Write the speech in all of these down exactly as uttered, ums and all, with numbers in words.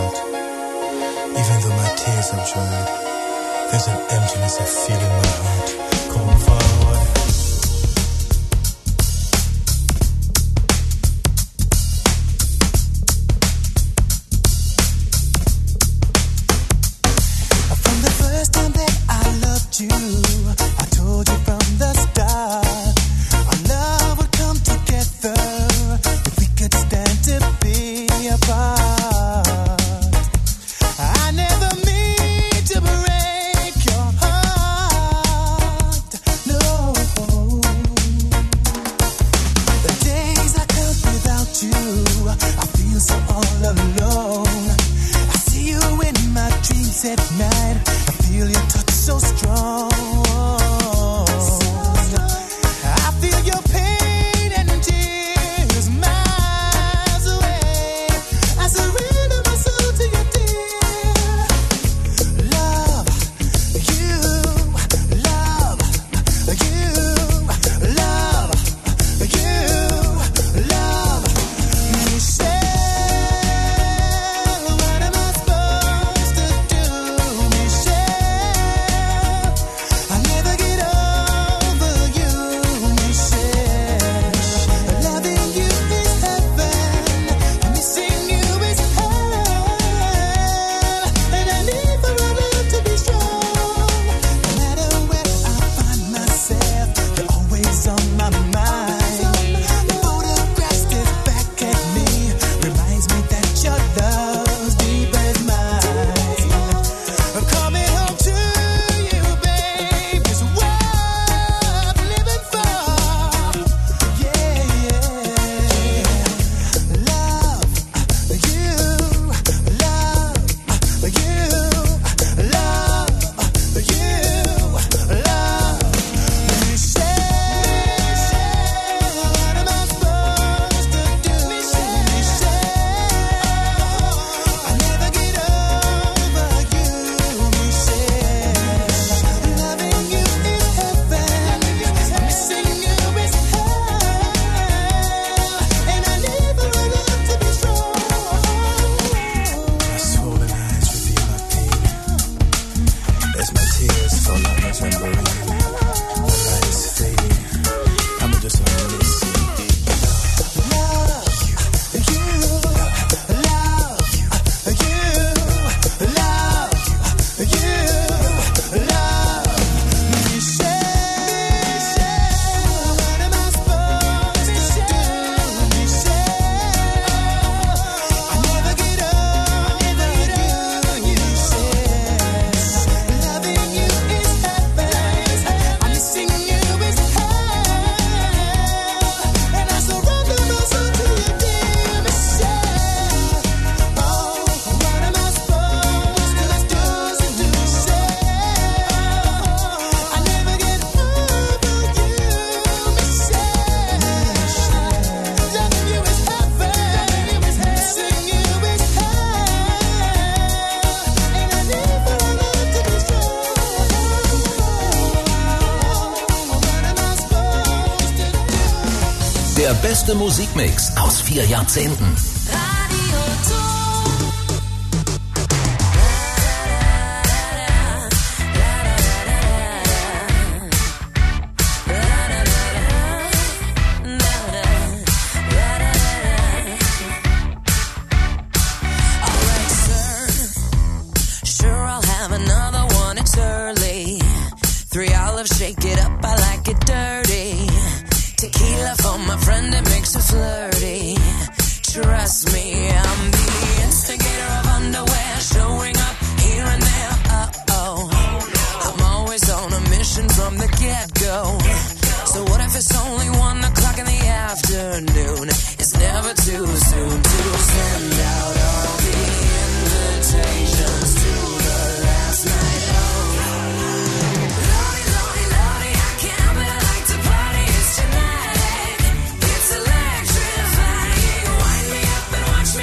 heart. Even though my tears have dried, there's an emptiness I feel in my heart. Come forward. From the first time that I loved you, I told you from the start, our love would come together if we could stand to be apart. I never mean to break your heart, no. The days I count without you, I feel so all alone. I see you in my dreams at night, I feel your touch so strong. I feel your pain and tears miles away. I surrender my soul to you, dear. Love you, love you, love you, love Michelle. What am I supposed to do, Michelle? I never get over you, Michelle. Loving you is heaven, missing you is hell, and I need for our love to be strong. No matter where I find myself, you're always on my mind. The photograph stares back at me, reminds me that your love's deep as mine. I'm coming home to you, babe, is worth living for. Yeah, yeah. Love you, love you, love you, love Michelle. What am I supposed to do, Michelle? I never get over you, Michelle. Loving you is heaven, missing you is hell, and I need for our love to be strong. My swollen eyes reveal my pain as my tears fall like a tambourine. The light is fading, I'm just wanna listen. Love you, love you, love you, love Michelle. What am I supposed to do, Michelle? I never get over you, Michelle. Loving you is heaven, I'm missing you is hell, and I surrender my soul to you, dear Michelle. Oh, what am I supposed to do, Michelle? I never get over you, Michelle. Loving you is heaven, missing you is hell, and I need for our love to be strong. What am I supposed to do? Der beste Musikmix aus vier Jahrzehnten. Alright, sir. Sure, I'll have another one. It's early. Three olives, shake it up. I like it dirty. Tequila for my friend, it makes her flirty. Trust me, I'm the instigator of underwear, showing up here and there. Uh oh. I'm always on a mission from the get-go. So what if it's only one o'clock in the afternoon? It's never too soon to send out all the invitations to the last night out. Lordy, lordy, lordy, I can't help it, I like to party. It's tonight, it's electrifying. Wind me up and watch me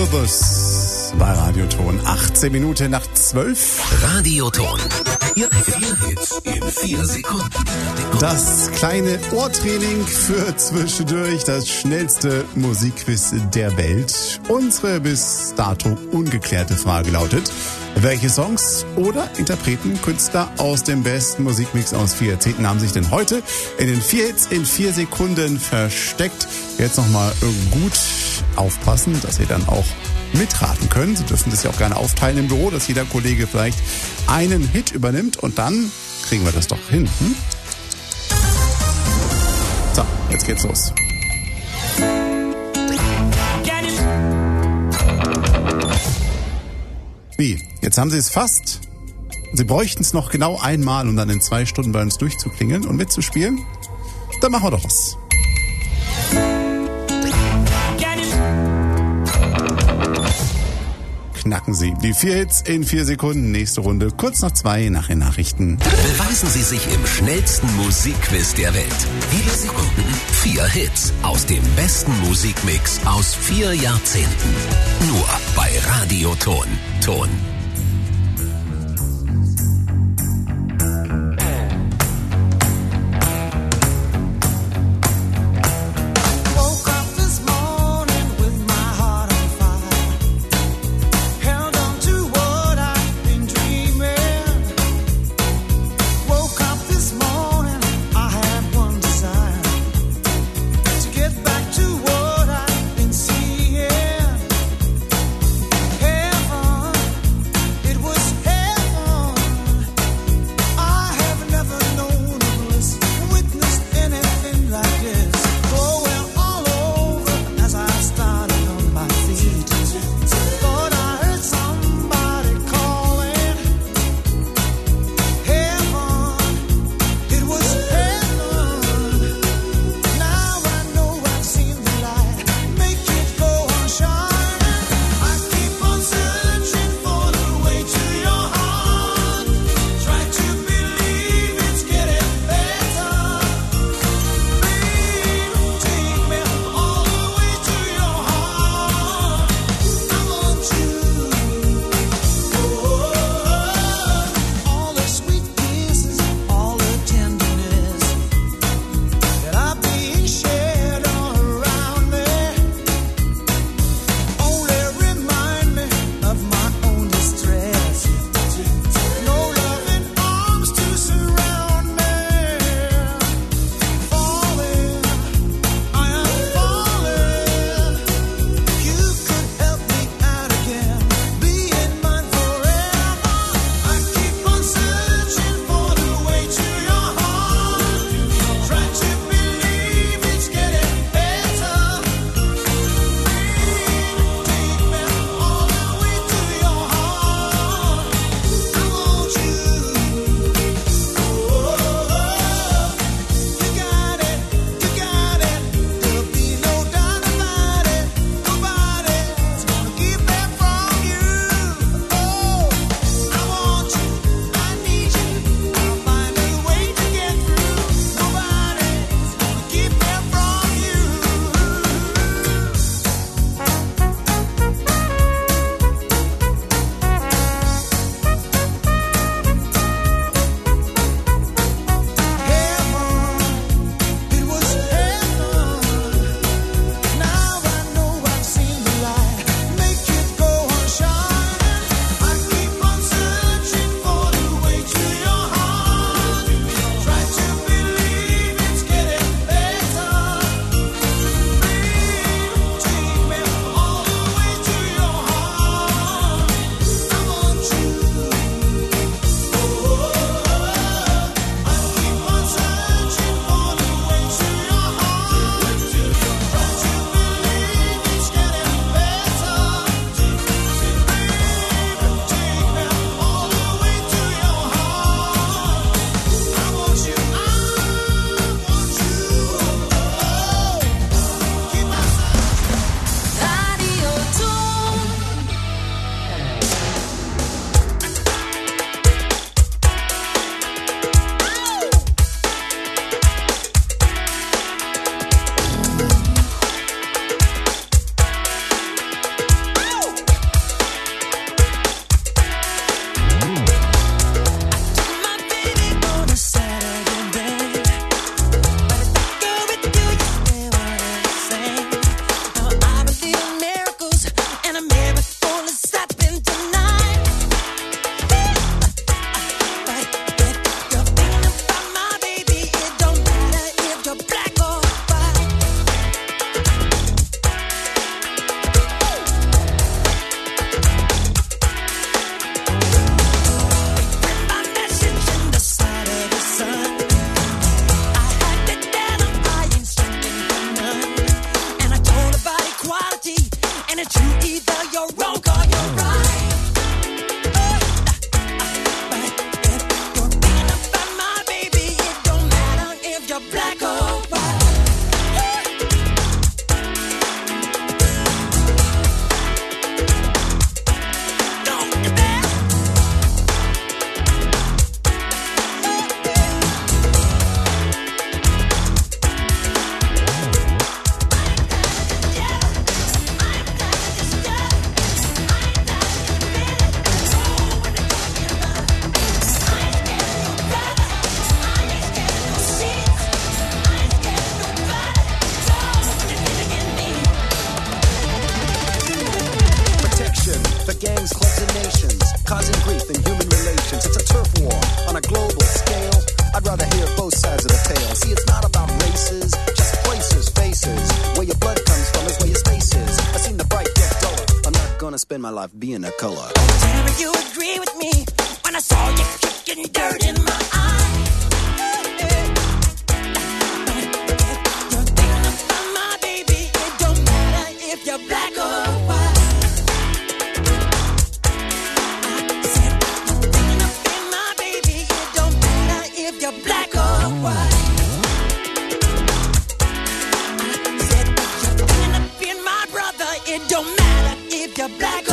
Bus bei Radioton. achtzehn Minuten nach zwölf. Radioton. Vier Hits in vier Sekunden. Das kleine Ohrtraining für zwischendurch, das schnellste Musikquiz der Welt. Unsere bis dato ungeklärte Frage lautet: Welche Songs oder Interpreten, Künstler aus dem besten Musikmix aus vier Jahrzehnten haben sich denn heute in den vier Hits in vier Sekunden versteckt? Jetzt nochmal gut aufpassen, dass ihr dann auch mitraten könnt. Sie dürfen das ja auch gerne aufteilen im Büro, dass jeder Kollege vielleicht einen Hit übernimmt und dann kriegen wir das doch hin. Hm? So, jetzt geht's los. Wie? Jetzt haben Sie es fast. Sie bräuchten es noch genau einmal, um dann in zwei Stunden bei uns durchzuklingeln und mitzuspielen. Dann machen wir doch was. Knacken Sie die vier Hits in vier Sekunden. Nächste Runde kurz nach zwei nach den Nachrichten. Beweisen Sie sich im schnellsten Musikquiz der Welt. Vier Sekunden, vier Hits aus dem besten Musikmix aus vier Jahrzehnten. Nur bei Radioton. Ton. Heaven spend my life being a color. Tell me you agree with me when I saw you kicking dirt in my eye. You're thinking about my baby. It don't matter if you're black or white. I said you're thinking about my baby. It don't matter if you're black or white. I said you're thinking about my brother. It don't matter if you're black or